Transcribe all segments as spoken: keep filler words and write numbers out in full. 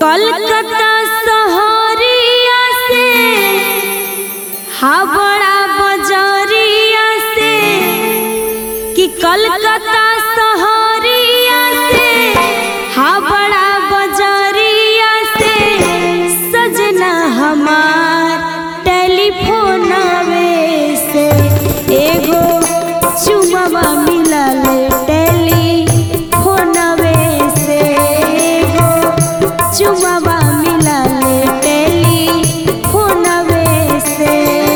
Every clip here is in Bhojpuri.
कलकत्ता शहरिया से हावड़ा बजरिया से कि कलकत्ता शहरिया से हावड़ा बजरिया से सजना हमार टेलीफोनवे से एगो चुमवा मिलल टेलीफोनवे से एगो चुमवा मिलल टेलीफोनवे से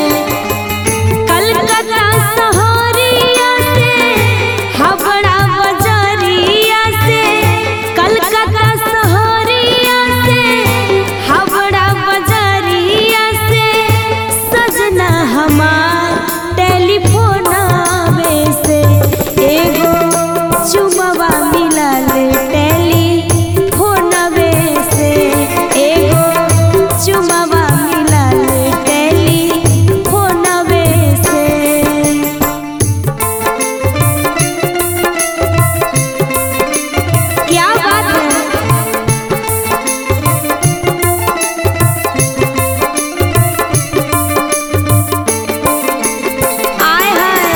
कलकत्ता शहरिया से हावड़ा बजरिया से कलकत्ता शहरिया से हावड़ा बजरिया से सजना हमार टेलीफोनवे से एगो चुमवा मिलल टेलीफोनवे से एगो चुमवा मिलल टेलीफोनवे से। क्या बात है। आय हाय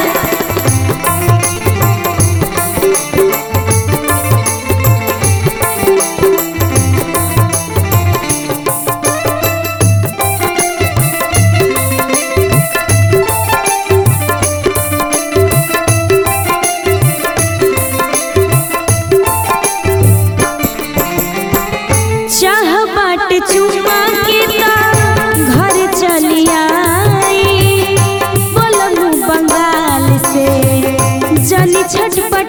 चाह बाट चुमा के ता घर चली आई बोलू बंगाल से जनी छठ